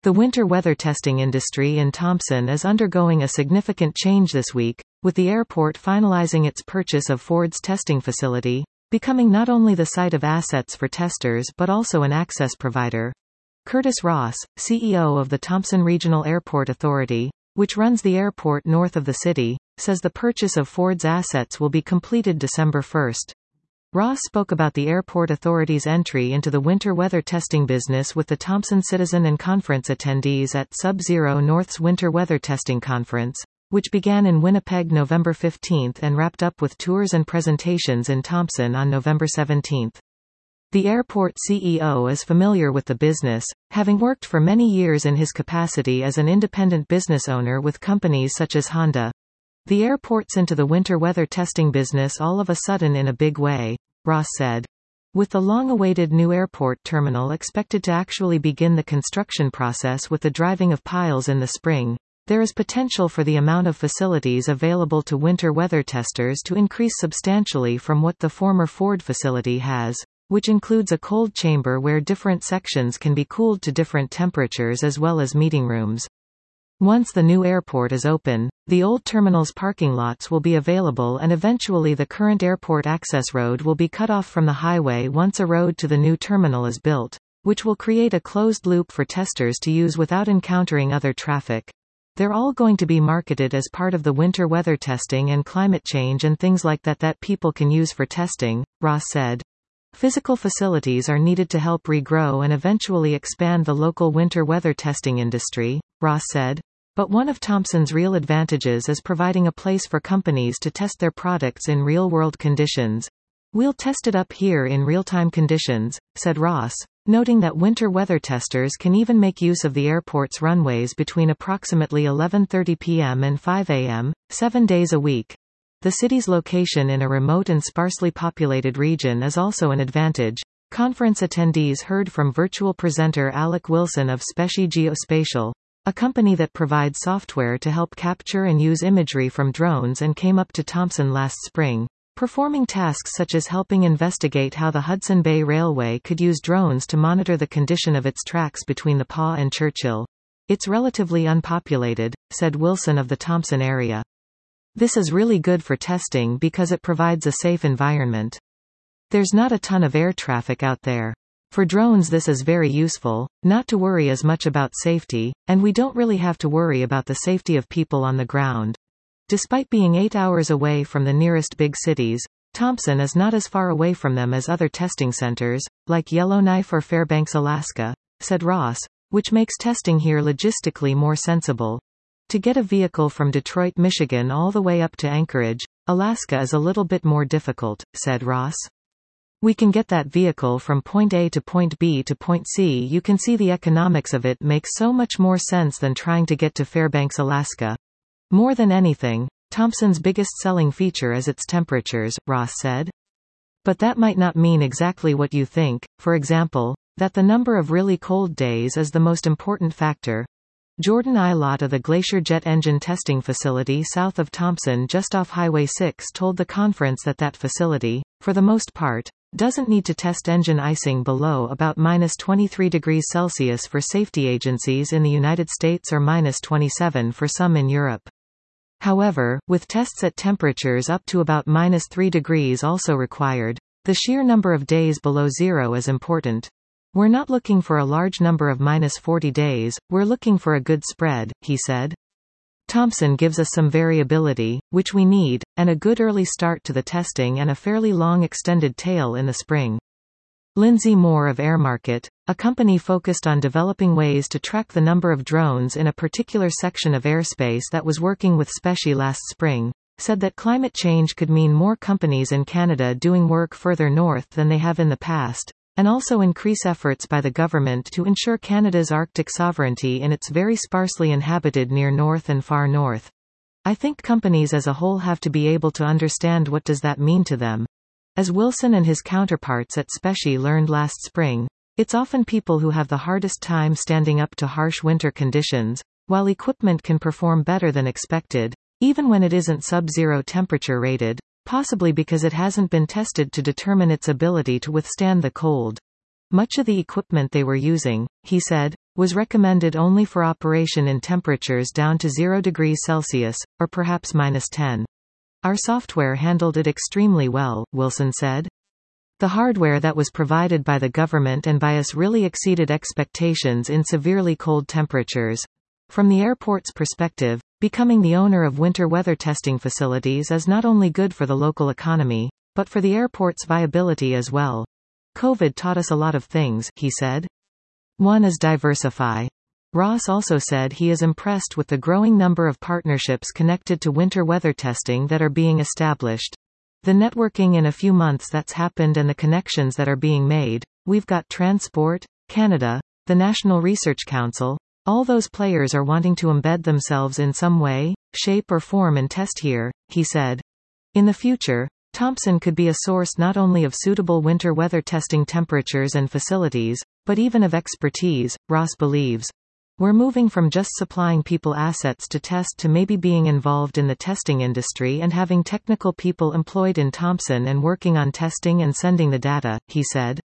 The winter weather testing industry in Thompson is undergoing a significant change this week, with the airport finalizing its purchase of Ford's testing facility, becoming not only the site of assets for testers but also an access provider. Curtis Ross, CEO of the Thompson Regional Airport Authority, which runs the airport north of the city, says the purchase of Ford's assets will be completed December 1. Ross spoke about the airport authority's entry into the winter weather testing business with the Thompson Citizen and Conference attendees at Sub-Zero North's Winter Weather Testing Conference, which began in Winnipeg November 15 and wrapped up with tours and presentations in Thompson on November 17. The airport CEO is familiar with the business, having worked for many years in his capacity as an independent business owner with companies such as Honda. The airport's into the winter weather testing business all of a sudden in a big way, Ross said. With the long-awaited new airport terminal expected to actually begin the construction process with the driving of piles in the spring, there is potential for the amount of facilities available to winter weather testers to increase substantially from what the former Ford facility has, which includes a cold chamber where different sections can be cooled to different temperatures as well as meeting rooms. Once the new airport is open, the old terminal's parking lots will be available and eventually the current airport access road will be cut off from the highway once a road to the new terminal is built, which will create a closed loop for testers to use without encountering other traffic. They're all going to be marketed as part of the winter weather testing and climate change and things like that people can use for testing, Ross said. Physical facilities are needed to help regrow and eventually expand the local winter weather testing industry, Ross said. But one of Thompson's real advantages is providing a place for companies to test their products in real-world conditions. We'll test it up here in real-time conditions, said Ross, noting that winter weather testers can even make use of the airport's runways between approximately 11:30 p.m. and 5 a.m., 7 days a week. The city's location in a remote and sparsely populated region is also an advantage. Conference attendees heard from virtual presenter Alec Wilson of Specie Geospatial, a company that provides software to help capture and use imagery from drones and came up to Thompson last spring, performing tasks such as helping investigate how the Hudson Bay Railway could use drones to monitor the condition of its tracks between the Paw and Churchill. It's relatively unpopulated, said Wilson of the Thompson area. This is really good for testing because it provides a safe environment. There's not a ton of air traffic out there. For drones this is very useful, not to worry as much about safety, and we don't really have to worry about the safety of people on the ground. Despite being 8 hours away from the nearest big cities, Thompson is not as far away from them as other testing centers, like Yellowknife or Fairbanks, Alaska, said Ross, which makes testing here logistically more sensible. To get a vehicle from Detroit, Michigan all the way up to Anchorage, Alaska is a little bit more difficult, said Ross. We can get that vehicle from point A to point B to point C. You can see the economics of it makes so much more sense than trying to get to Fairbanks, Alaska. More than anything, Thompson's biggest selling feature is its temperatures, Ross said. But that might not mean exactly what you think, for example, that the number of really cold days is the most important factor. Jordan Ilott of the Glacier Jet Engine Testing Facility south of Thompson just off Highway 6 told the conference that facility, for the most part, doesn't need to test engine icing below about -23°C for safety agencies in the United States or -27 for some in Europe. However, with tests at temperatures up to about -3° also required, the sheer number of days below zero is important. We're not looking for a large number of -40 days, we're looking for a good spread, he said. Thompson gives us some variability, which we need, and a good early start to the testing and a fairly long extended tail in the spring. Lindsay Moore of AirMarket, a company focused on developing ways to track the number of drones in a particular section of airspace that was working with Specie last spring, said that climate change could mean more companies in Canada doing work further north than they have in the past, and also increase efforts by the government to ensure Canada's Arctic sovereignty in its very sparsely inhabited near north and far north. I think companies as a whole have to be able to understand what does that mean to them. As Wilson and his counterparts at Specie learned last spring, it's often people who have the hardest time standing up to harsh winter conditions, while equipment can perform better than expected, even when it isn't sub-zero temperature rated, possibly because it hasn't been tested to determine its ability to withstand the cold. Much of the equipment they were using, he said, was recommended only for operation in temperatures down to 0 degrees Celsius, or perhaps -10. Our software handled it extremely well, Wilson said. The hardware that was provided by the government and by us really exceeded expectations in severely cold temperatures. From the airport's perspective, becoming the owner of winter weather testing facilities is not only good for the local economy, but for the airport's viability as well. COVID taught us a lot of things, he said. One is diversify. Ross also said he is impressed with the growing number of partnerships connected to winter weather testing that are being established. The networking in a few months that's happened and the connections that are being made. We've got Transport Canada, the National Research Council. All those players are wanting to embed themselves in some way, shape or form and test here, he said. In the future, Thomson could be a source not only of suitable winter weather testing temperatures and facilities, but even of expertise, Ross believes. We're moving from just supplying people assets to test to maybe being involved in the testing industry and having technical people employed in Thomson and working on testing and sending the data, he said.